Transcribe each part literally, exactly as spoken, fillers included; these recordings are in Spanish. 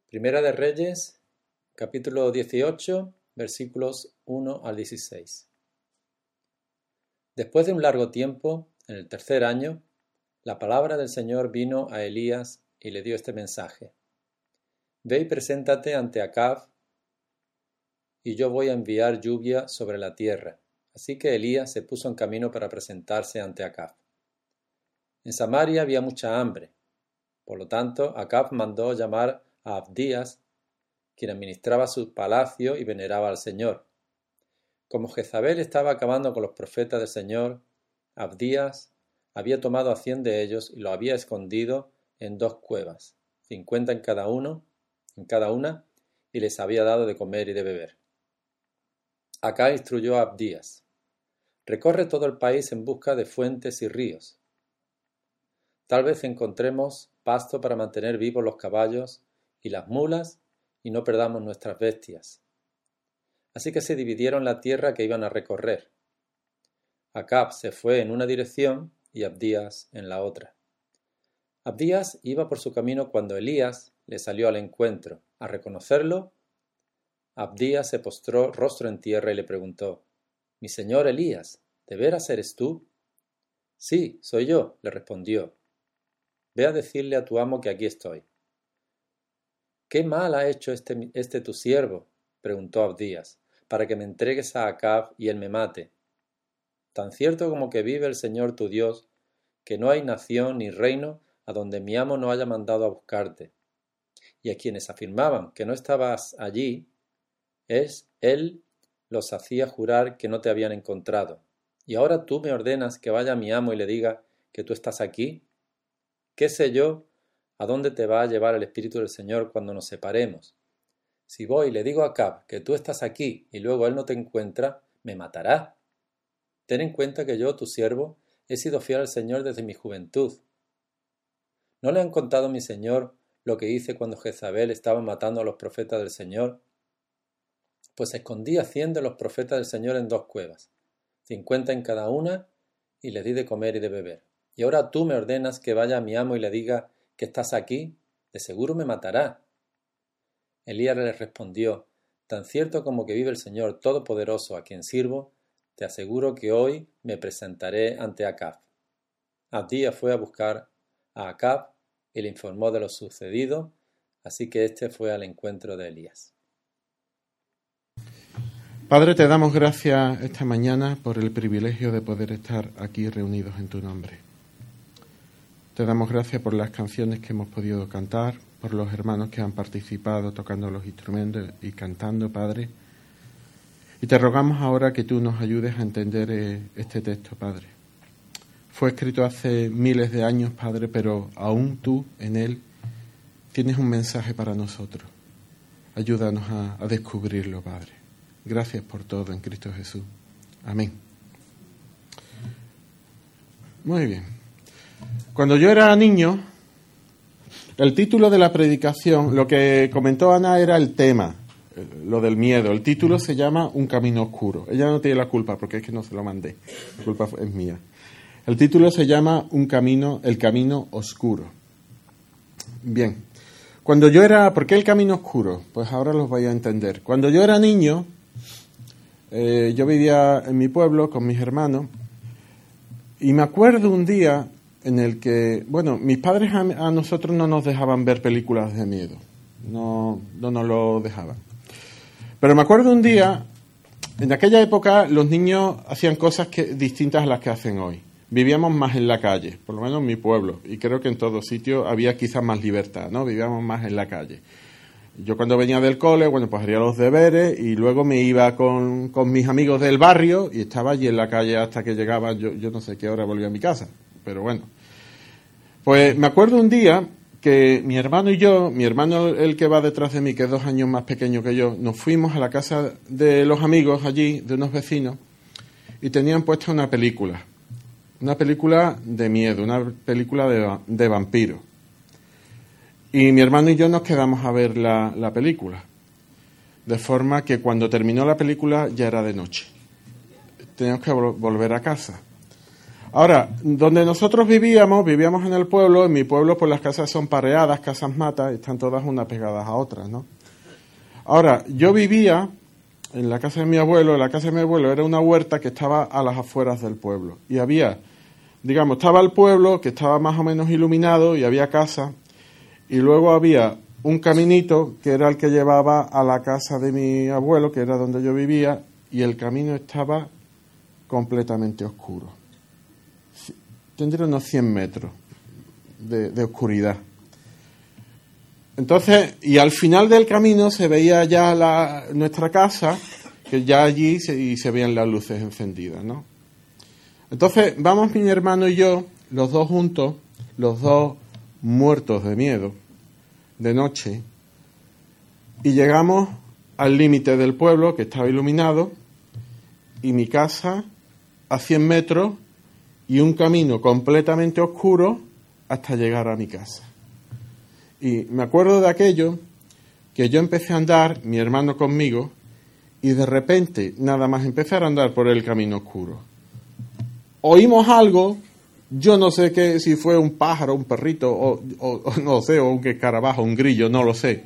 Primera de Reyes, capítulo dieciocho, versículos uno al dieciséis. Después de un largo tiempo, en el tercer año, la palabra del Señor vino a Elías y le dio este mensaje: Ve y preséntate ante Acab, y yo voy a enviar lluvia sobre la tierra. Así que Elías se puso en camino para presentarse ante Acab. En Samaria había mucha hambre. Por lo tanto, Acab mandó llamar a Abdías, quien administraba su palacio y veneraba al Señor. Como Jezabel estaba acabando con los profetas del Señor, Abdías había tomado a cien de ellos y los había escondido en dos cuevas, cincuenta en cada uno, en cada una, y les había dado de comer y de beber. Acab instruyó a Abdías: recorre todo el país en busca de fuentes y ríos. Tal vez encontremos pasto para mantener vivos los caballos y las mulas y no perdamos nuestras bestias. Así que se dividieron la tierra que iban a recorrer. Acab se fue en una dirección y Abdías en la otra. Abdías iba por su camino cuando Elías le salió al encuentro. Al reconocerlo, Abdías se postró rostro en tierra y le preguntó: «Mi señor Elías, ¿de veras eres tú?» «Sí, soy yo», le respondió. «Ve a decirle a tu amo que aquí estoy». «¿Qué mal ha hecho este, este tu siervo?», preguntó Abdías, «para que me entregues a Acab y él me mate. Tan cierto como que vive el Señor tu Dios, que no hay nación ni reino a donde mi amo no haya mandado a buscarte. Y a quienes afirmaban que no estabas allí, es él los hacía jurar que no te habían encontrado. Y ahora tú me ordenas que vaya a mi amo y le diga que tú estás aquí. ¿Qué sé yo a dónde te va a llevar el Espíritu del Señor cuando nos separemos? Si voy y le digo a Acab que tú estás aquí y luego él no te encuentra, me matará. Ten en cuenta que yo, tu siervo, he sido fiel al Señor desde mi juventud. ¿No le han contado a mi señor lo que hice cuando Jezabel estaba matando a los profetas del Señor? Pues escondí a cien de los profetas del Señor en dos cuevas, cincuenta en cada una, y les di de comer y de beber. Y ahora tú me ordenas que vaya a mi amo y le diga que estás aquí, de seguro me matará». Elías le respondió: «Tan cierto como que vive el Señor Todopoderoso a quien sirvo, te aseguro que hoy me presentaré ante Acab». Abdías fue a buscar a Acab y le informó de lo sucedido, así que éste fue al encuentro de Elías. Padre, te damos gracias esta mañana por el privilegio de poder estar aquí reunidos en tu nombre. Te damos gracias por las canciones que hemos podido cantar, por los hermanos que han participado tocando los instrumentos y cantando, Padre. Y te rogamos ahora que tú nos ayudes a entender este texto, Padre. Fue escrito hace miles de años, Padre, pero aún tú en él tienes un mensaje para nosotros. Ayúdanos a, a descubrirlo, Padre. Gracias por todo en Cristo Jesús. Amén. Muy bien. Cuando yo era niño, el título de la predicación, lo que comentó Ana era el tema, lo del miedo. El título se llama Un camino oscuro. Ella no tiene la culpa porque es que no se lo mandé. La culpa es mía. El título se llama Un camino, el camino oscuro. Bien. Cuando yo era, ¿por qué el camino oscuro? Pues ahora los voy a entender. Cuando yo era niño, eh, yo vivía en mi pueblo con mis hermanos y me acuerdo un día en el que, bueno, mis padres a, a nosotros no nos dejaban ver películas de miedo. No, no nos lo dejaban. Pero me acuerdo un día, en aquella época los niños hacían cosas que, distintas a las que hacen hoy. Vivíamos más en la calle, por lo menos en mi pueblo, y creo que en todo sitio había quizás más libertad, ¿no? Vivíamos más en la calle. Yo cuando venía del cole, bueno, pues haría los deberes y luego me iba con, con mis amigos del barrio y estaba allí en la calle hasta que llegaba, yo, yo no sé qué hora volvía a mi casa, pero bueno. Pues me acuerdo un día que mi hermano y yo, mi hermano el que va detrás de mí, que es dos años más pequeño que yo, nos fuimos a la casa de los amigos allí, de unos vecinos, y tenían puesta una película. Una película de miedo, una película de, de vampiros. Y mi hermano y yo nos quedamos a ver la, la película. De forma que cuando terminó la película ya era de noche. Teníamos que vol- volver a casa. Ahora, donde nosotros vivíamos, vivíamos en el pueblo, en mi pueblo pues las casas son pareadas, casas matas, están todas unas pegadas a otras, ¿no? Ahora, yo vivía en la casa de mi abuelo, la casa de mi abuelo era una huerta que estaba a las afueras del pueblo. Y había, digamos, estaba el pueblo que estaba más o menos iluminado y había casa. Y luego había un caminito que era el que llevaba a la casa de mi abuelo, que era donde yo vivía, y el camino estaba completamente oscuro. Tendría unos cien metros de, de oscuridad. Entonces, y al final del camino se veía ya la, nuestra casa, que ya allí se, y se veían las luces encendidas, ¿no? Entonces, vamos mi hermano y yo, los dos juntos, los dos muertos de miedo, de noche, y llegamos al límite del pueblo, que estaba iluminado, y mi casa a cien metros, y un camino completamente oscuro hasta llegar a mi casa. Y me acuerdo de aquello, que yo empecé a andar, mi hermano conmigo, y de repente, nada más empezar a andar por el camino oscuro, oímos algo, yo no sé qué, si fue un pájaro, un perrito, o, o, o no sé, o un escarabajo, un grillo, no lo sé.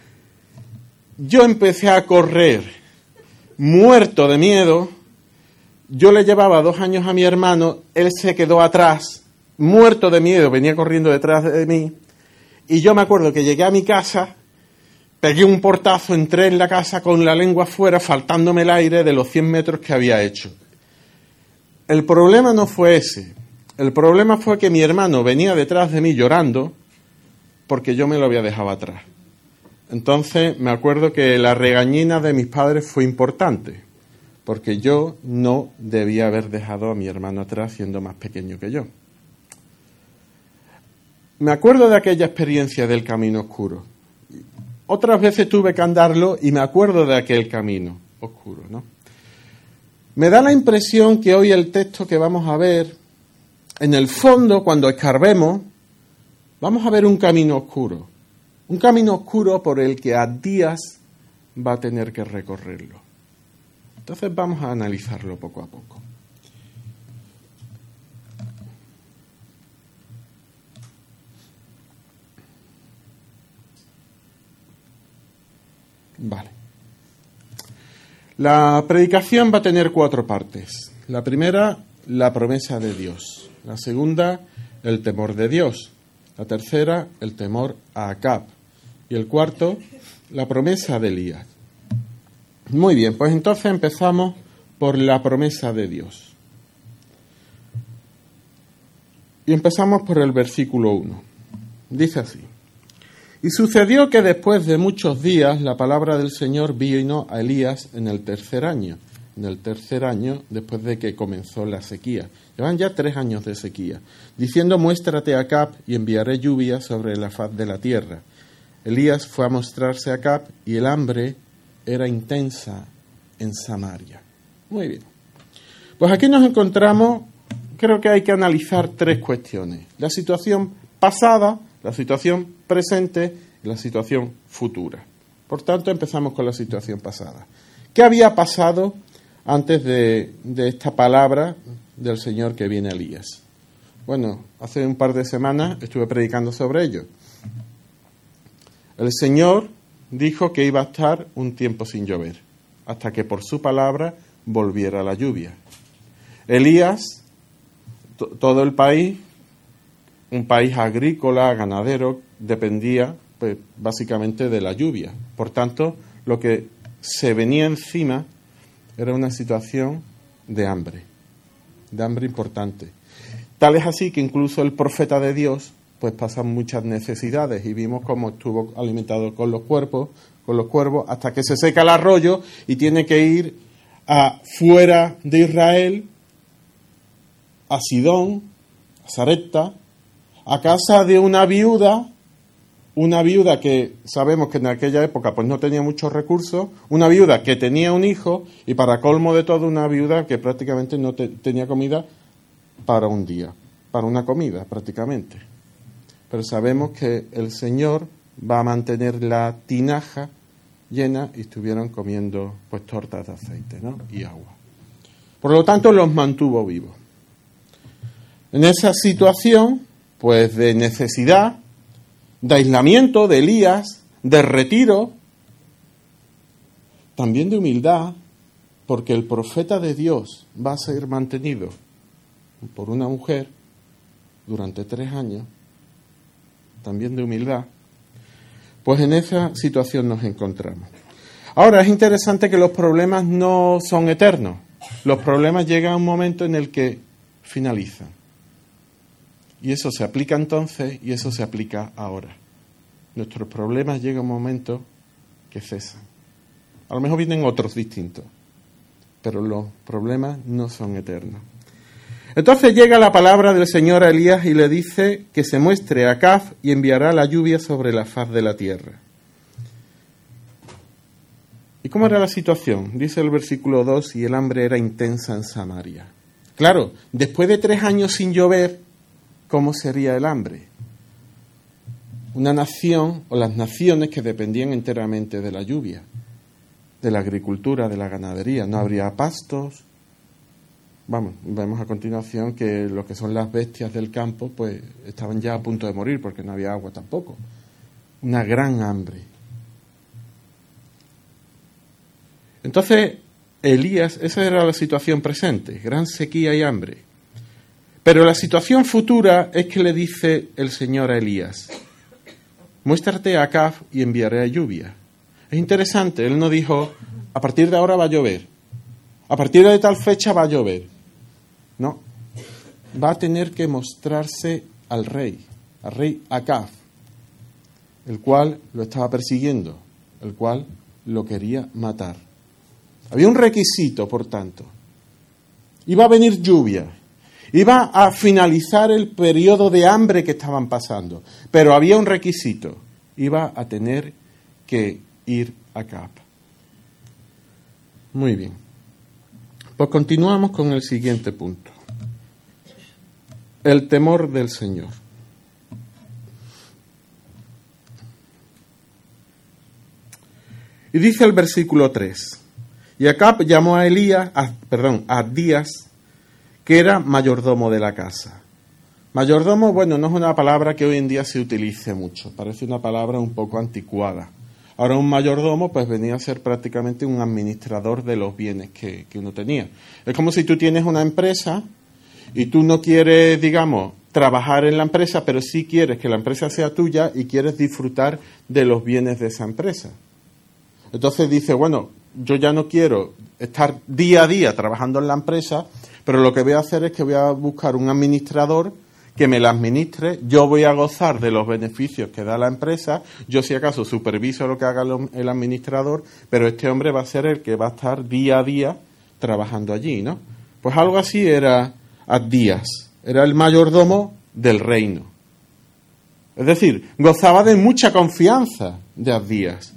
Yo empecé a correr, muerto de miedo. Yo le llevaba dos años a mi hermano, él se quedó atrás, muerto de miedo, venía corriendo detrás de mí. Y yo me acuerdo que llegué a mi casa, pegué un portazo, entré en la casa con la lengua afuera, faltándome el aire de los cien metros que había hecho. El problema no fue ese. El problema fue que mi hermano venía detrás de mí llorando porque yo me lo había dejado atrás. Entonces me acuerdo que la regañina de mis padres fue importante, porque yo no debía haber dejado a mi hermano atrás siendo más pequeño que yo. Me acuerdo de aquella experiencia del camino oscuro. Otras veces tuve que andarlo y me acuerdo de aquel camino oscuro, ¿no? Me da la impresión que hoy el texto que vamos a ver, en el fondo, cuando escarbemos, vamos a ver un camino oscuro. Un camino oscuro por el que Abdías va a tener que recorrerlo. Entonces vamos a analizarlo poco a poco. Vale. La predicación va a tener cuatro partes. La primera, la promesa de Dios. La segunda, el temor de Dios. La tercera, el temor a Acab. Y el cuarto, la promesa de Elías. Muy bien, pues entonces empezamos por la promesa de Dios. Y empezamos por el versículo uno. Dice así: Y sucedió que después de muchos días la palabra del Señor vino a Elías en el tercer año. En el tercer año después de que comenzó la sequía. Llevan ya tres años de sequía. Diciendo: muéstrate a Acab y enviaré lluvia sobre la faz de la tierra. Elías fue a mostrarse a Acab y el hambre era intensa en Samaria. Muy bien. Pues aquí nos encontramos, creo que hay que analizar tres cuestiones. La situación pasada, la situación presente y la situación futura. Por tanto, empezamos con la situación pasada. ¿Qué había pasado antes de, de esta palabra del Señor que viene a Elías? Bueno, hace un par de semanas estuve predicando sobre ello. El Señor dijo que iba a estar un tiempo sin llover, hasta que por su palabra volviera la lluvia. Elías, to- todo el país, un país agrícola, ganadero, dependía pues, básicamente de la lluvia. Por tanto, lo que se venía encima era una situación de hambre, de hambre importante. Tal es así que incluso el profeta de Dios pues pasa muchas necesidades y vimos cómo estuvo alimentado con los cuerpos, con los cuervos, hasta que se seca el arroyo y tiene que ir a, fuera de Israel, a Sidón, a Sarepta, a casa de una viuda, una viuda que sabemos que en aquella época pues no tenía muchos recursos, una viuda que tenía un hijo y para colmo de todo una viuda que prácticamente no te, tenía comida para un día, para una comida prácticamente. Pero sabemos que el Señor va a mantener la tinaja llena y estuvieron comiendo pues tortas de aceite, ¿no? Y agua. Por lo tanto, los mantuvo vivos. En esa situación, pues de necesidad, de aislamiento de Elías, de retiro, también de humildad, porque el profeta de Dios va a ser mantenido por una mujer durante tres años, también de humildad, pues en esa situación nos encontramos. Ahora, es interesante que los problemas no son eternos. Los problemas llegan a un momento en el que finalizan. Y eso se aplica entonces y eso se aplica ahora. Nuestros problemas llegan a un momento que cesan. A lo mejor vienen otros distintos, pero los problemas no son eternos. Entonces llega la palabra del Señor a Elías y le dice que se muestre a Acab y enviará la lluvia sobre la faz de la tierra. ¿Y cómo era la situación? Dice el versículo dos, y el hambre era intensa en Samaria. Claro, después de tres años sin llover, ¿cómo sería el hambre? Una nación, o las naciones que dependían enteramente de la lluvia, de la agricultura, de la ganadería. No habría pastos. Vamos, vemos a continuación que lo que son las bestias del campo, pues estaban ya a punto de morir porque no había agua tampoco. Una gran hambre. Entonces, Elías, esa era la situación presente, gran sequía y hambre. Pero la situación futura es que le dice el Señor a Elías: muéstrate a Acab y enviaré a lluvia. Es interesante, él no dijo, a partir de ahora va a llover, a partir de tal fecha va a llover. No, va a tener que mostrarse al rey, al rey Acab, el cual lo estaba persiguiendo, el cual lo quería matar. Había un requisito, por tanto. Iba a venir lluvia, iba a finalizar el periodo de hambre que estaban pasando, pero había un requisito, iba a tener que ir a Acab. Muy bien. Pues continuamos con el siguiente punto. El temor del Señor. Y dice el versículo tres. Y Acab llamó a Elías, a, perdón, a Abdías, que era mayordomo de la casa. Mayordomo, bueno, no es una palabra que hoy en día se utilice mucho. Parece una palabra un poco anticuada. Ahora un mayordomo pues venía a ser prácticamente un administrador de los bienes que, que uno tenía. Es como si tú tienes una empresa y tú no quieres, digamos, trabajar en la empresa, pero sí quieres que la empresa sea tuya y quieres disfrutar de los bienes de esa empresa. Entonces dice, bueno, yo ya no quiero estar día a día trabajando en la empresa, pero lo que voy a hacer es que voy a buscar un administrador que me la administre, yo voy a gozar de los beneficios que da la empresa, yo si acaso superviso lo que haga el administrador, pero este hombre va a ser el que va a estar día a día trabajando allí, ¿no? Pues algo así era Abdías, era el mayordomo del reino. Es decir, gozaba de mucha confianza de Abdías.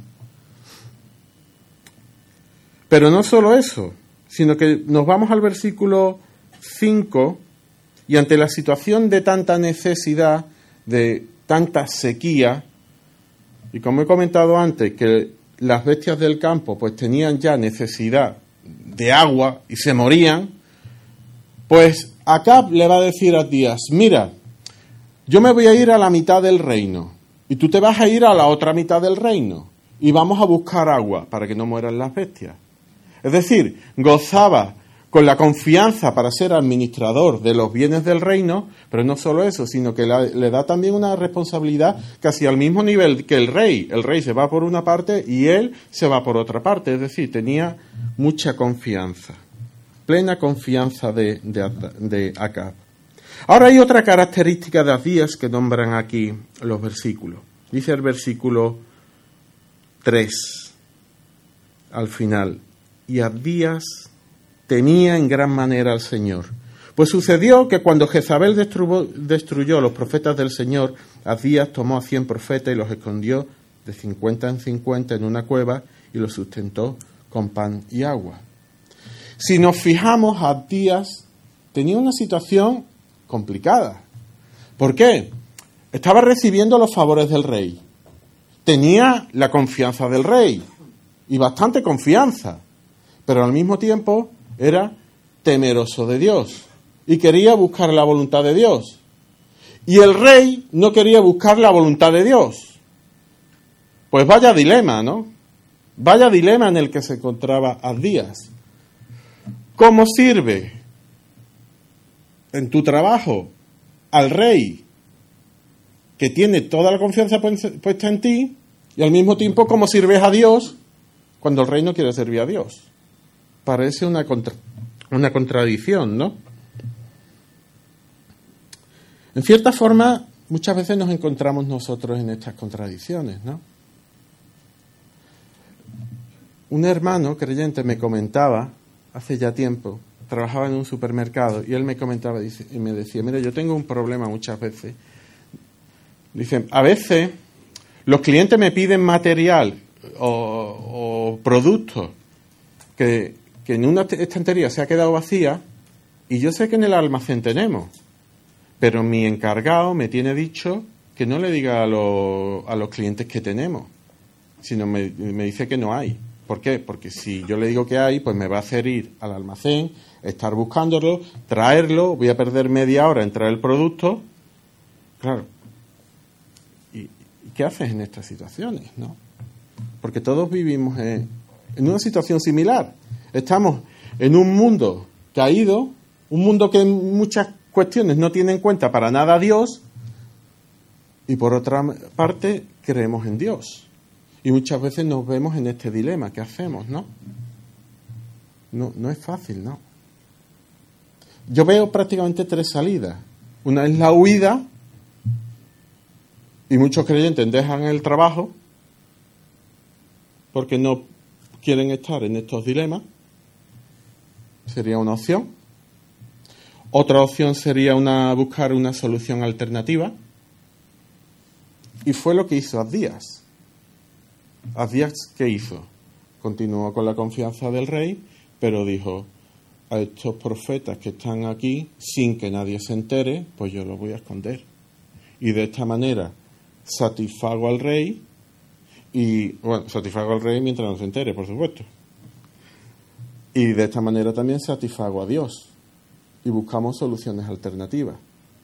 Pero no solo eso, sino que nos vamos al versículo cinco y ante la situación de tanta necesidad, de tanta sequía, y como he comentado antes, que las bestias del campo pues tenían ya necesidad de agua y se morían, pues Acab le va a decir a Abdías, mira, yo me voy a ir a la mitad del reino y tú te vas a ir a la otra mitad del reino y vamos a buscar agua para que no mueran las bestias. Es decir, gozaba con la confianza para ser administrador de los bienes del reino, pero no solo eso, sino que la, le da también una responsabilidad casi al mismo nivel que el rey. El rey se va por una parte y él se va por otra parte, es decir, tenía mucha confianza, plena confianza de, de, de Acab. Ahora hay otra característica de Abdías que nombran aquí los versículos. Dice el versículo tres, al final, y Abdías temía en gran manera al Señor. Pues sucedió que cuando Jezabel destruyó, destruyó a los profetas del Señor, Abdías tomó a cien profetas y los escondió de cincuenta en cincuenta en una cueva y los sustentó con pan y agua. Si nos fijamos, Abdías tenía una situación complicada. ¿Por qué? Estaba recibiendo los favores del rey. Tenía la confianza del rey y bastante confianza, pero al mismo tiempo era temeroso de Dios. y quería buscar la voluntad de Dios. Y el rey no quería buscar la voluntad de Dios. Pues vaya dilema, ¿no? Vaya dilema en el que se encontraba Abdías. ¿Cómo sirve en tu trabajo al rey que tiene toda la confianza puesta en ti y al mismo tiempo cómo sirves a Dios cuando el rey no quiere servir a Dios? Parece una, contra, una contradicción, ¿no? En cierta forma, muchas veces nos encontramos nosotros en estas contradicciones, ¿no? Un hermano creyente me comentaba, hace ya tiempo, trabajaba en un supermercado, y él me comentaba dice, y me decía, mira, yo tengo un problema muchas veces. Dice, a veces los clientes me piden material o, o productos que, que en una estantería se ha quedado vacía, y yo sé que en el almacén tenemos. Pero mi encargado me tiene dicho que no le diga a, lo, a los clientes que tenemos, sino me, me dice que no hay. ¿Por qué? Porque si yo le digo que hay, pues me va a hacer ir al almacén, estar buscándolo, traerlo, voy a perder media hora en traer el producto. Claro. ¿Y, y qué haces en estas situaciones, no? Porque todos vivimos en, en una situación similar. Estamos en un mundo caído, un mundo que en muchas cuestiones no tiene en cuenta para nada a Dios, y por otra parte creemos en Dios. Y muchas veces nos vemos en este dilema. ¿Qué hacemos, no? No, no es fácil, ¿no? Yo veo prácticamente tres salidas. Una es la huida, y muchos creyentes dejan el trabajo porque no quieren estar en estos dilemas. Sería una opción. Otra opción sería una, buscar una solución alternativa. Y fue lo que hizo Abdías. Abdías, ¿qué hizo? Continuó con la confianza del rey, pero dijo, a estos profetas que están aquí, sin que nadie se entere, pues yo los voy a esconder. Y de esta manera satisfago al rey, y, bueno, satisfago al rey mientras no se entere, por supuesto. Y de esta manera también satisfago a Dios. Y buscamos soluciones alternativas.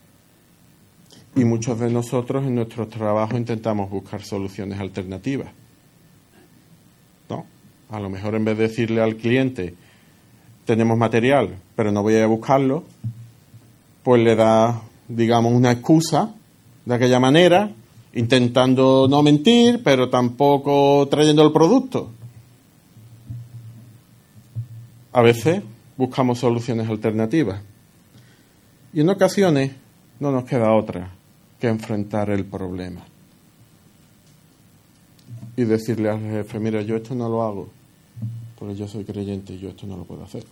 Y muchos de nosotros en nuestro trabajo intentamos buscar soluciones alternativas. ¿No? A lo mejor en vez de decirle al cliente, tenemos material, pero no voy a buscarlo, pues le da, digamos, una excusa de aquella manera, intentando no mentir, pero tampoco trayendo el producto. A veces buscamos soluciones alternativas. Y en ocasiones no nos queda otra que enfrentar el problema. Y decirle al jefe, mira, yo esto no lo hago, porque yo soy creyente y yo esto no lo puedo hacer.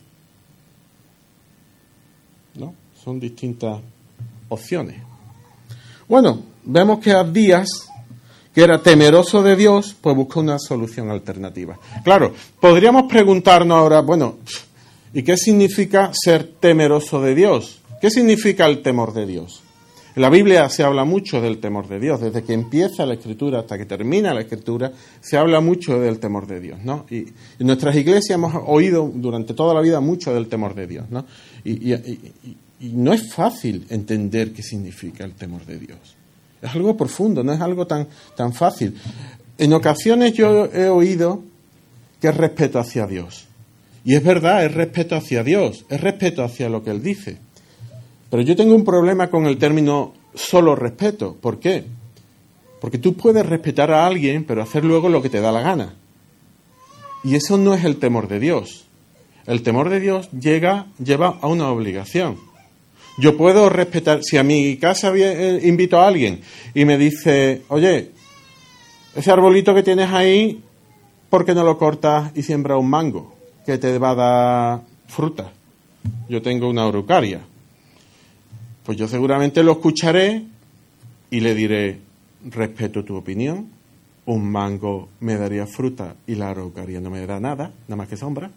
¿No? Son distintas opciones. Bueno, vemos que Abdías, que era temeroso de Dios, pues buscó una solución alternativa. Claro, podríamos preguntarnos ahora, bueno, ¿y qué significa ser temeroso de Dios? ¿Qué significa el temor de Dios? En la Biblia se habla mucho del temor de Dios. Desde que empieza la Escritura hasta que termina la Escritura, se habla mucho del temor de Dios, ¿no? Y en nuestras iglesias hemos oído durante toda la vida mucho del temor de Dios, ¿no? Y, y, y, y no es fácil entender qué significa el temor de Dios. Es algo profundo, no es algo tan, tan fácil. En ocasiones yo he oído que es respeto hacia Dios. Y es verdad, es respeto hacia Dios, es respeto hacia lo que Él dice. Pero yo tengo un problema con el término solo respeto. ¿Por qué? Porque tú puedes respetar a alguien, pero hacer luego lo que te da la gana. Y eso no es el temor de Dios. El temor de Dios llega, lleva a una obligación. Yo puedo respetar, si a mi casa invito a alguien y me dice, oye, ese arbolito que tienes ahí, ¿por qué no lo cortas y siembras un mango que te va a dar fruta? Yo tengo una araucaria. Pues yo seguramente lo escucharé y le diré, respeto tu opinión, un mango me daría fruta y la araucaria no me da nada, nada más que sombra,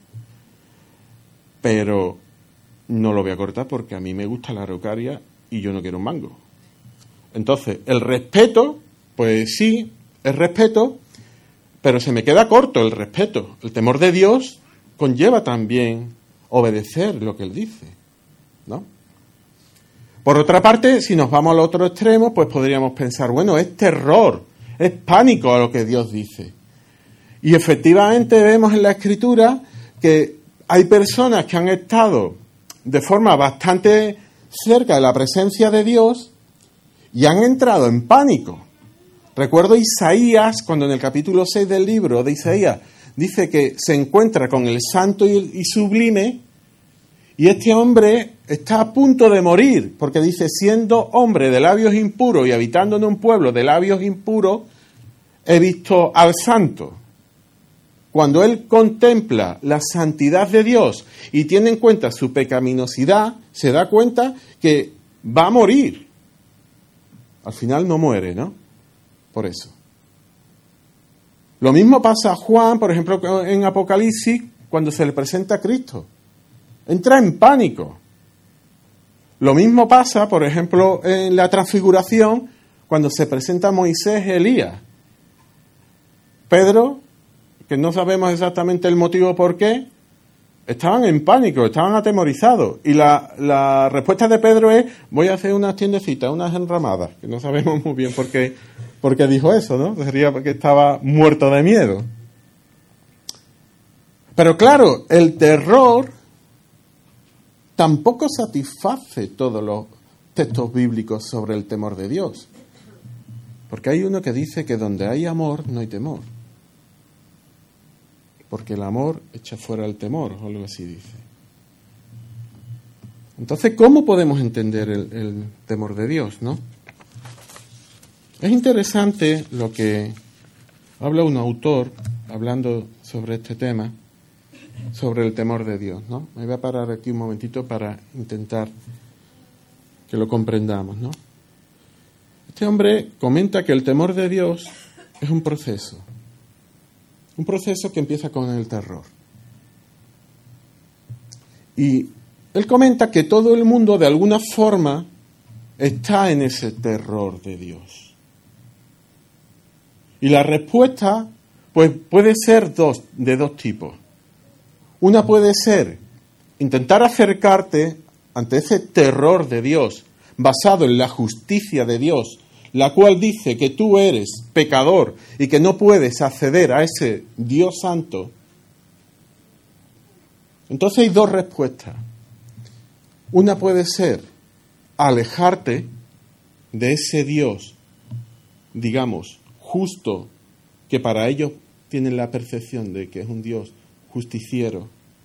pero no lo voy a cortar porque a mí me gusta la araucaria y yo no quiero un mango. Entonces, el respeto, pues sí, es respeto, pero se me queda corto el respeto. El temor de Dios conlleva también obedecer lo que Él dice, ¿no? Por otra parte, si nos vamos al otro extremo, pues podríamos pensar, bueno, es terror, es pánico a lo que Dios dice. Y efectivamente vemos en la Escritura que hay personas que han estado de forma bastante cerca de la presencia de Dios y han entrado en pánico. Recuerdo Isaías, cuando en el capítulo seis del libro de Isaías dice que se encuentra con el santo y sublime, y este hombre está a punto de morir, porque dice, siendo hombre de labios impuros y habitando en un pueblo de labios impuros, he visto al santo. Cuando él contempla la santidad de Dios y tiene en cuenta su pecaminosidad, se da cuenta que va a morir. Al final no muere, ¿no? Por eso. Lo mismo pasa a Juan, por ejemplo, en Apocalipsis, cuando se le presenta a Cristo. Entra en pánico. Lo mismo pasa, por ejemplo, en la transfiguración, cuando se presenta a Moisés y Elías. Pedro, que no sabemos exactamente el motivo por qué, estaban en pánico, estaban atemorizados. Y la, la respuesta de Pedro es, voy a hacer unas tiendecitas, unas enramadas, que no sabemos muy bien por qué, por qué dijo eso, ¿no? Sería porque estaba muerto de miedo. Pero claro, el terror tampoco satisface todos los textos bíblicos sobre el temor de Dios. Porque hay uno que dice que donde hay amor no hay temor. Porque el amor echa fuera el temor, o algo así dice. Entonces, ¿cómo podemos entender el, el temor de Dios, no? Es interesante lo que habla un autor, hablando sobre este tema, sobre el temor de Dios, ¿no? Me voy a parar aquí un momentito para intentar que lo comprendamos, ¿no? Este hombre comenta que el temor de Dios es un proceso. Un proceso que empieza con el terror. Y él comenta que todo el mundo, de alguna forma, está en ese terror de Dios. Y la respuesta, pues, puede ser dos, de dos tipos. Una puede ser intentar acercarte ante ese terror de Dios, basado en la justicia de Dios, la cual dice que tú eres pecador y que no puedes acceder a ese Dios santo. Entonces hay dos respuestas. Una puede ser alejarte de ese Dios, digamos, justo, que para ellos tienen la percepción de que es un Dios justiciero.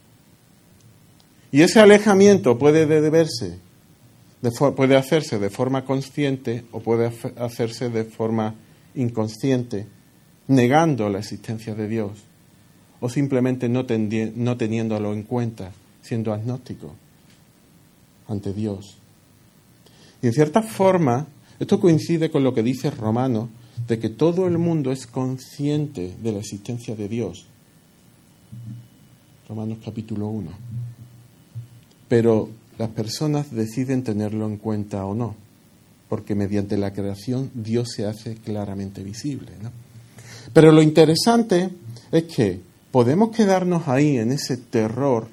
Y ese alejamiento puede deberse De for- puede hacerse de forma consciente o puede hacerse de forma inconsciente, negando la existencia de Dios o simplemente no, tendi- no teniéndolo en cuenta, siendo agnóstico ante Dios. Y en cierta forma, esto coincide con lo que dice Romanos, de que todo el mundo es consciente de la existencia de Dios. Romanos capítulo uno. Pero las personas deciden tenerlo en cuenta o no, porque mediante la creación Dios se hace claramente visible, ¿no? Pero lo interesante es que podemos quedarnos ahí en ese terror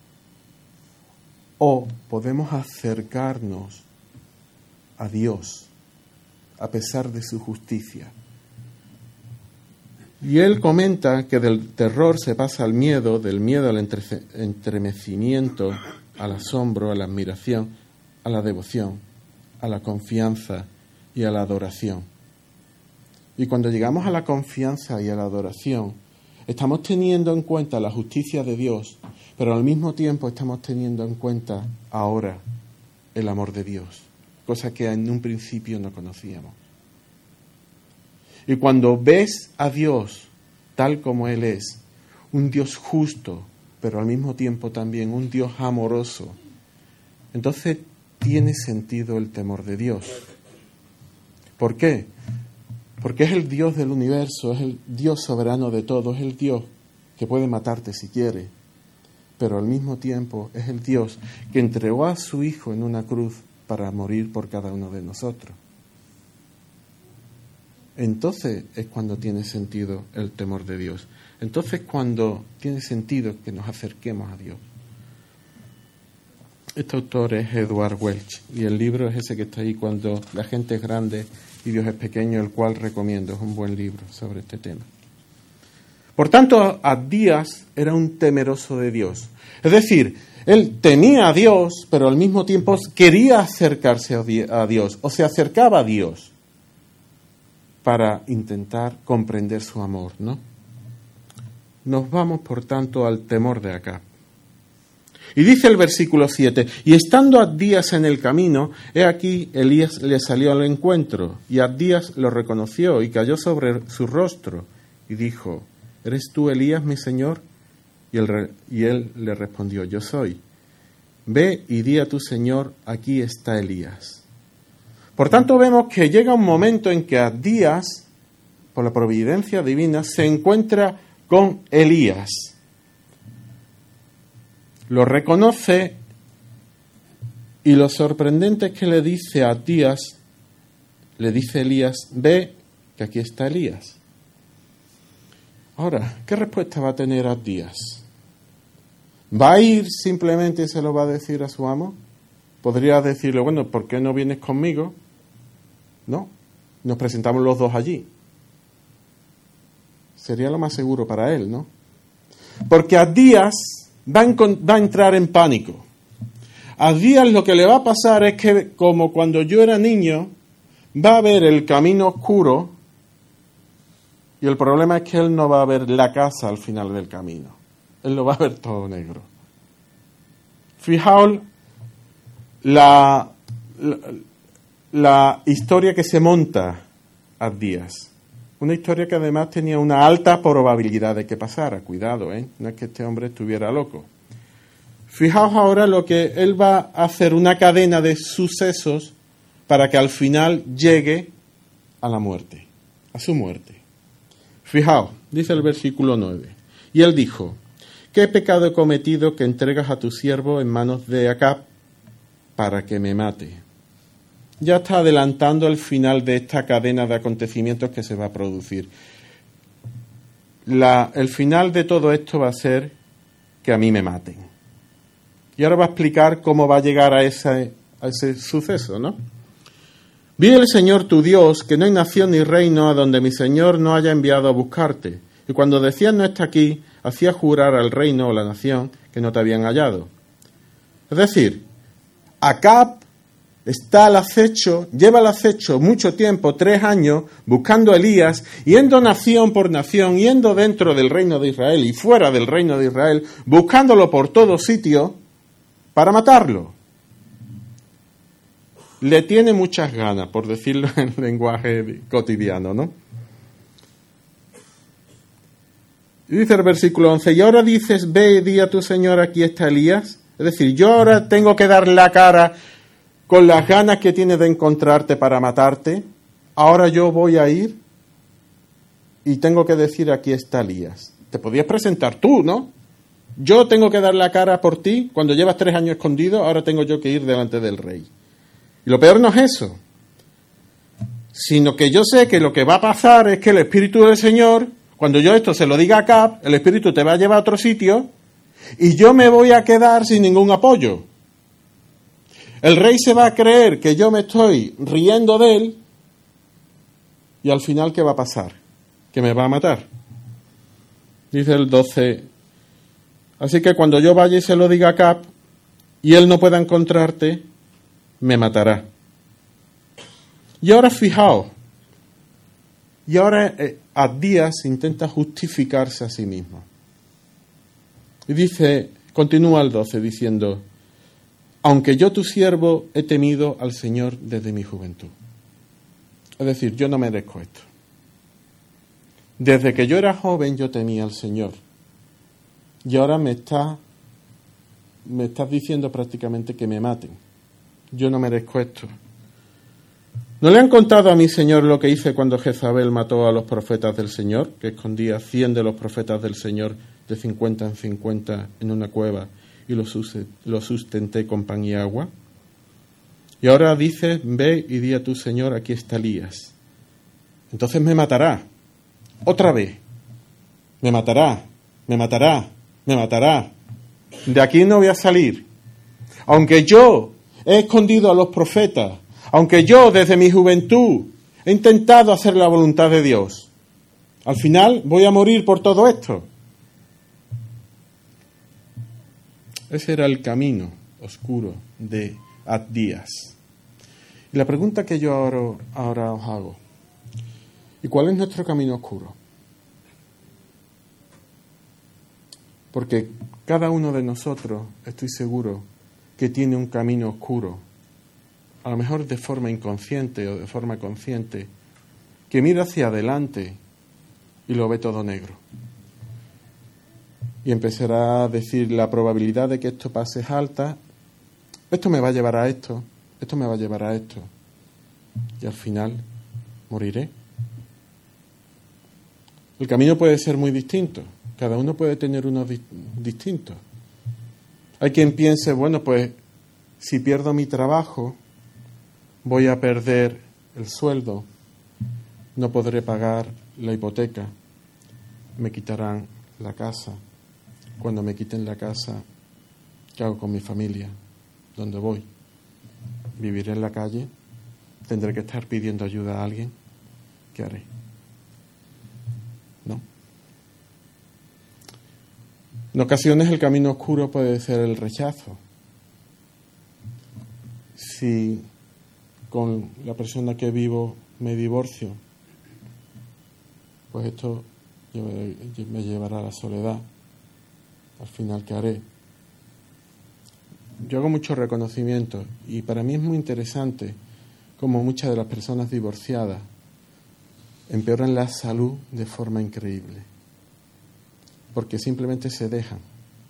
o podemos acercarnos a Dios a pesar de su justicia. Y él comenta que del terror se pasa al miedo, del miedo al entre- entremecimiento, al asombro, a la admiración, a la devoción, a la confianza y a la adoración. Y cuando llegamos a la confianza y a la adoración, estamos teniendo en cuenta la justicia de Dios, pero al mismo tiempo estamos teniendo en cuenta ahora el amor de Dios, cosa que en un principio no conocíamos. Y cuando ves a Dios tal como Él es, un Dios justo, pero al mismo tiempo también un Dios amoroso, entonces tiene sentido el temor de Dios. ¿Por qué? Porque es el Dios del universo, es el Dios soberano de todo, es el Dios que puede matarte si quiere, pero al mismo tiempo es el Dios que entregó a su Hijo en una cruz para morir por cada uno de nosotros. Entonces es cuando tiene sentido el temor de Dios. Entonces cuando tiene sentido que nos acerquemos a Dios. Este autor es Edward Welch y el libro es ese que está ahí, Cuando la gente es grande y Dios es pequeño, el cual recomiendo. Es un buen libro sobre este tema. Por tanto, Abdías era un temeroso de Dios. Es decir, él temía a Dios, pero al mismo tiempo quería acercarse a Dios, o se acercaba a Dios para intentar comprender su amor, ¿no? Nos vamos, por tanto, al temor de Acab. Y dice el versículo siete, y estando Abdías en el camino, he aquí Elías le salió al encuentro, y Abdías lo reconoció y cayó sobre su rostro, y dijo, ¿eres tú Elías, mi señor? Y él, y él le respondió, yo soy. Ve y di a tu señor, aquí está Elías. Por tanto, vemos que llega un momento en que Abdías, por la providencia divina, se encuentra con Elías. Lo reconoce y lo sorprendente es que le dice a Abdías, le dice Elías, ve que aquí está Elías. Ahora, ¿qué respuesta va a tener Abdías? ¿Va a ir simplemente y se lo va a decir a su amo? Podría decirle, bueno, ¿por qué no vienes conmigo? No, nos presentamos los dos allí. Sería lo más seguro para él, ¿no? Porque Abdías va a, va a entrar en pánico. A Abdías lo que le va a pasar es que, como cuando yo era niño, va a ver el camino oscuro y el problema es que él no va a ver la casa al final del camino. Él lo va a ver todo negro. Fijaos la, la, la historia que se monta Abdías. Una historia que además tenía una alta probabilidad de que pasara. Cuidado, ¿eh? No es que este hombre estuviera loco. Fijaos ahora lo que él va a hacer, una cadena de sucesos para que al final llegue a la muerte, a su muerte. Fijaos, dice el versículo nueve. Y él dijo, ¿qué pecado he cometido que entregas a tu siervo en manos de Acab para que me mate? Ya está adelantando el final de esta cadena de acontecimientos que se va a producir. La, el final de todo esto va a ser que a mí me maten. Y ahora va a explicar cómo va a llegar a ese, a ese suceso, ¿no? Vi el Señor tu Dios, que no hay nación ni reino a donde mi Señor no haya enviado a buscarte. Y cuando decías no está aquí, hacía jurar al reino o la nación que no te habían hallado. Es decir, Acab está al acecho, lleva al acecho mucho tiempo, tres años, buscando a Elías, yendo nación por nación, yendo dentro del reino de Israel y fuera del reino de Israel, buscándolo por todo sitio para matarlo. Le tiene muchas ganas, por decirlo en lenguaje cotidiano, ¿no? Y dice el versículo once, y ahora dices, ve y di a tu Señor, aquí está Elías. Es decir, yo ahora tengo que dar la cara con las ganas que tienes de encontrarte para matarte, ahora yo voy a ir y tengo que decir aquí está Elías. Te podías presentar tú, ¿no? Yo tengo que dar la cara por ti, cuando llevas tres años escondido, ahora tengo yo que ir delante del rey. Y lo peor no es eso, sino que yo sé que lo que va a pasar es que el Espíritu del Señor, cuando yo esto se lo diga a Acab, el Espíritu te va a llevar a otro sitio y yo me voy a quedar sin ningún apoyo. El rey se va a creer que yo me estoy riendo de él y al final, ¿qué va a pasar? Que me va a matar. Dice el doce, así que cuando yo vaya y se lo diga a Acab y él no pueda encontrarte, me matará. Y ahora fijaos, y ahora eh, Abdías intenta justificarse a sí mismo. Y dice, continúa el doce diciendo, aunque yo tu siervo he temido al Señor desde mi juventud. Es decir, yo no merezco esto. Desde que yo era joven yo temía al Señor. Y ahora me está, me estás diciendo prácticamente que me maten. Yo no merezco esto. ¿No le han contado a mi Señor lo que hice cuando Jezabel mató a los profetas del Señor? Que escondía cien de los profetas del Señor de cincuenta en cincuenta en una cueva y los sustenté con pan y agua. Y ahora dice, ve y di a tu Señor, aquí está Elías. Entonces me matará. Otra vez. Me matará, me matará, me matará. De aquí no voy a salir. aunque yo he escondido a los profetas, aunque yo desde mi juventud he intentado hacer la voluntad de Dios, al final voy a morir por todo esto. Ese era el camino oscuro de Abdías. Y la pregunta que yo ahora, ahora os hago, ¿y cuál es nuestro camino oscuro? Porque cada uno de nosotros, estoy seguro, que tiene un camino oscuro, a lo mejor de forma inconsciente o de forma consciente, que mira hacia adelante y lo ve todo negro. Y empezará a decir, la probabilidad de que esto pase es alta, esto me va a llevar a esto, esto me va a llevar a esto, y al final moriré. El camino puede ser muy distinto, cada uno puede tener uno di- distinto. Hay quien piense, bueno, pues si pierdo mi trabajo, voy a perder el sueldo, no podré pagar la hipoteca, me quitarán la casa. Cuando me quiten la casa, ¿qué hago con mi familia? ¿Dónde voy? ¿Viviré en la calle? ¿Tendré que estar pidiendo ayuda a alguien? ¿Qué haré? ¿No? En ocasiones el camino oscuro puede ser el rechazo. Si con la persona que vivo me divorcio, pues esto me llevará a la soledad. Al final, ¿qué haré? Yo hago mucho reconocimiento y para mí es muy interesante cómo muchas de las personas divorciadas empeoran la salud de forma increíble, porque simplemente se dejan.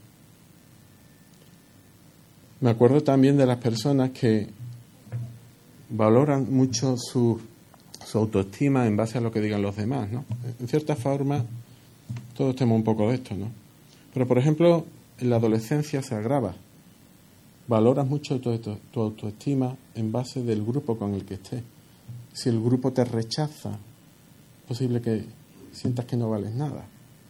Me acuerdo también de las personas que valoran mucho su, su autoestima en base a lo que digan los demás, ¿no? En cierta forma, todos tenemos un poco de esto, ¿no? Pero, por ejemplo, en la adolescencia se agrava. Valoras mucho tu, tu, tu autoestima en base del grupo con el que estés. Si el grupo te rechaza, es posible que sientas que no vales nada.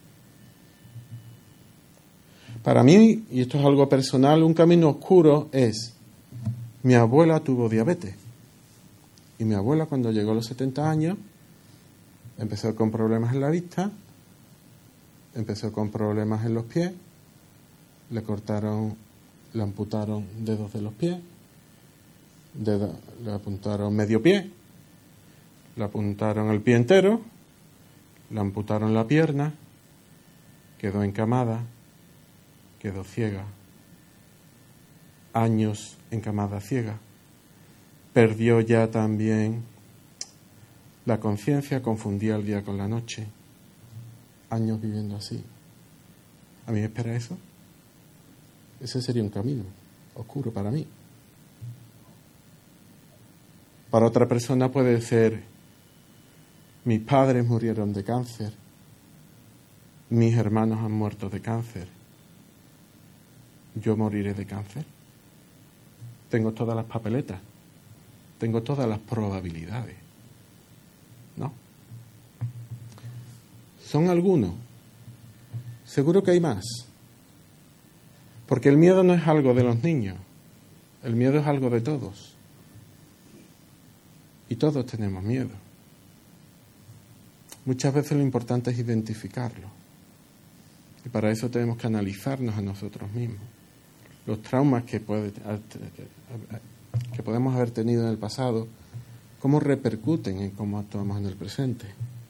Para mí, y esto es algo personal, un camino oscuro es: mi abuela tuvo diabetes. Y mi abuela, cuando llegó a los setenta años, empezó con problemas en la vista, empezó con problemas en los pies, le cortaron, le amputaron dedos de los pies, dedo, le apuntaron medio pie, le apuntaron el pie entero, le amputaron la pierna, quedó encamada, quedó ciega, años encamada ciega, perdió ya también la conciencia, confundía el día con la noche, años viviendo así. ¿A mí me espera eso? Ese sería un camino oscuro para mí. Para otra persona puede ser: mis padres murieron de cáncer, mis hermanos han muerto de cáncer, yo moriré de cáncer. Tengo todas las papeletas, tengo todas las probabilidades, ¿no? Son algunos. Seguro que hay más. Porque el miedo no es algo de los niños. El miedo es algo de todos. Y todos tenemos miedo. Muchas veces lo importante es identificarlo. Y para eso tenemos que analizarnos a nosotros mismos. Los traumas que, puede, que podemos haber tenido en el pasado, cómo repercuten en cómo actuamos en el presente.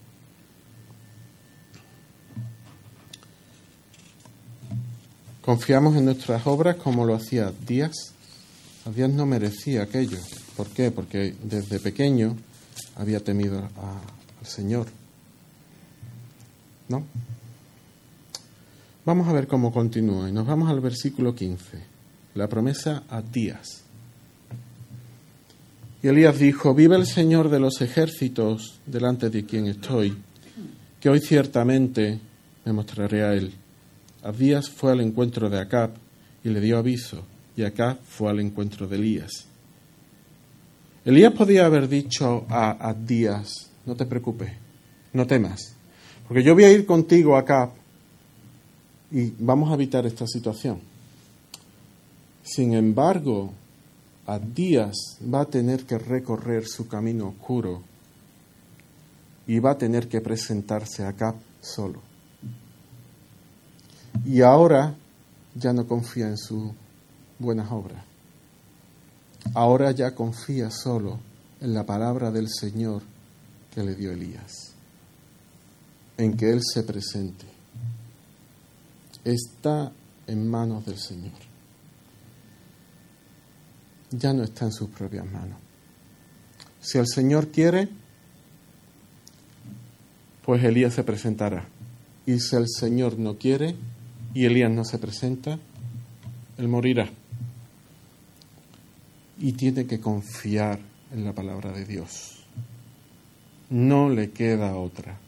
Confiamos en nuestras obras como lo hacía Abdías. Abdías no merecía aquello. ¿Por qué? Porque desde pequeño había temido a, al Señor. ¿No? Vamos a ver cómo continúa. Y nos vamos al versículo quince. La promesa a Abdías. Y Elías dijo: vive el Señor de los ejércitos delante de quien estoy, que hoy ciertamente me mostraré a él. Abdías fue al encuentro de Acab y le dio aviso, y Acab fue al encuentro de Elías. Elías podía haber dicho a Abdías: no te preocupes, no temas, porque yo voy a ir contigo, Acab, y vamos a evitar esta situación. Sin embargo, Abdías va a tener que recorrer su camino oscuro y va a tener que presentarse a Acab solo. Y ahora ya no confía en sus buenas obras. Ahora ya confía solo en la palabra del Señor que le dio Elías, en que Él se presente. Está en manos del Señor. Ya no está en sus propias manos. Si el Señor quiere, pues Elías se presentará. Y si el Señor no quiere y Elías no se presenta, él morirá. Y tiene que confiar en la palabra de Dios. No le queda otra.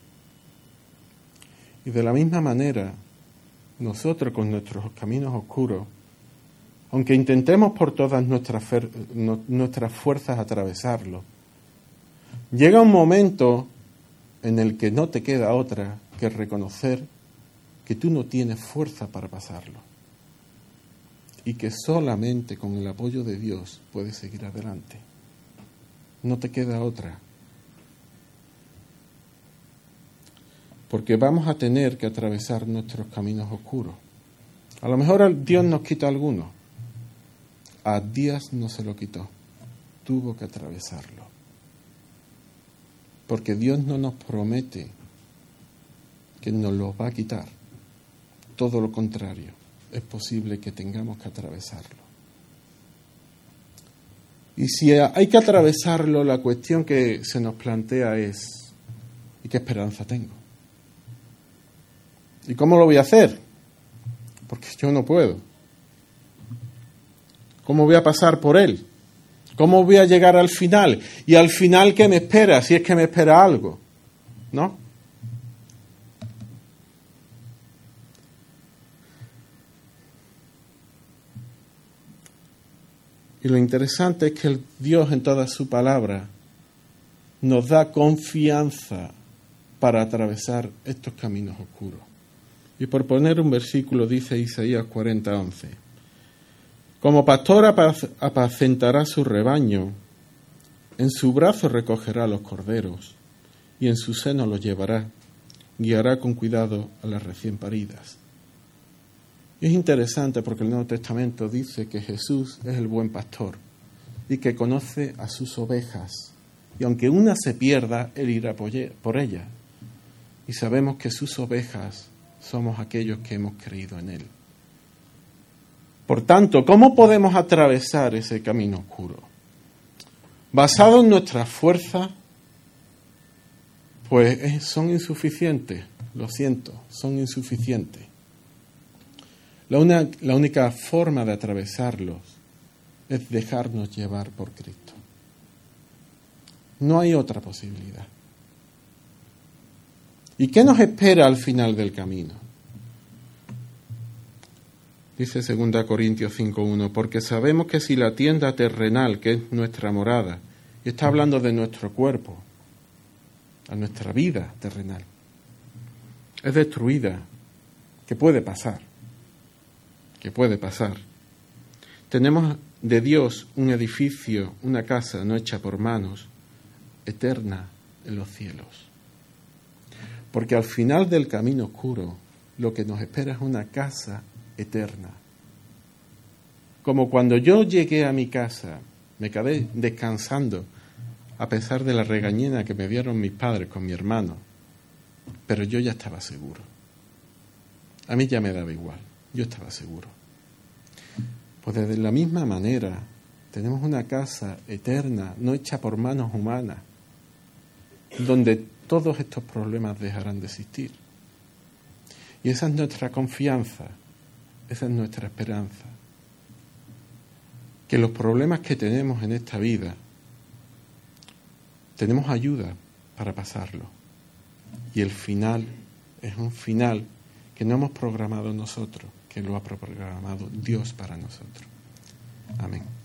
Y de la misma manera, nosotros con nuestros caminos oscuros, aunque intentemos por todas nuestras, fer- no, nuestras fuerzas atravesarlo, llega un momento en el que no te queda otra que reconocer que tú no tienes fuerza para pasarlo y que solamente con el apoyo de Dios puedes seguir adelante. No te queda otra. Porque vamos a tener que atravesar nuestros caminos oscuros. A lo mejor Dios nos quita algunos. A Abdías no se lo quitó. Tuvo que atravesarlo. Porque Dios no nos promete que nos los va a quitar. Todo lo contrario, es posible que tengamos que atravesarlo. Y si hay que atravesarlo, la cuestión que se nos plantea es: ¿y qué esperanza tengo? ¿Y cómo lo voy a hacer? Porque yo no puedo. ¿Cómo voy a pasar por él? ¿Cómo voy a llegar al final? ¿Y al final qué me espera? Si es que me espera algo, ¿no? Y lo interesante es que el Dios en toda su palabra nos da confianza para atravesar estos caminos oscuros. Y por poner un versículo dice Isaías cuarenta, once: como pastor apacentará su rebaño, en su brazo recogerá los corderos y en su seno los llevará, guiará con cuidado a las recién paridas. Y es interesante porque el Nuevo Testamento dice que Jesús es el buen pastor y que conoce a sus ovejas. Y aunque una se pierda, Él irá por ella. Y sabemos que sus ovejas somos aquellos que hemos creído en Él. Por tanto, ¿cómo podemos atravesar ese camino oscuro? Basado en nuestras fuerzas, pues son insuficientes. Lo siento, son insuficientes. La, una, la única forma de atravesarlos es dejarnos llevar por Cristo. No hay otra posibilidad. ¿Y qué nos espera al final del camino? Dice segunda Corintios cinco uno, porque sabemos que si la tienda terrenal, que es nuestra morada, y está hablando de nuestro cuerpo, a nuestra vida terrenal, es destruida, que puede pasar, que puede pasar. Tenemos de Dios un edificio, una casa no hecha por manos, eterna en los cielos. Porque al final del camino oscuro, lo que nos espera es una casa eterna. Como cuando yo llegué a mi casa, me quedé descansando, a pesar de la regañina que me dieron mis padres con mi hermano, pero yo ya estaba seguro. A mí ya me daba igual, yo estaba seguro. Pues de la misma manera, tenemos una casa eterna, no hecha por manos humanas, donde todos estos problemas dejarán de existir. Y esa es nuestra confianza, esa es nuestra esperanza. Que los problemas que tenemos en esta vida, tenemos ayuda para pasarlo. Y el final es un final que no hemos programado nosotros, que lo ha programado Dios para nosotros. Amén.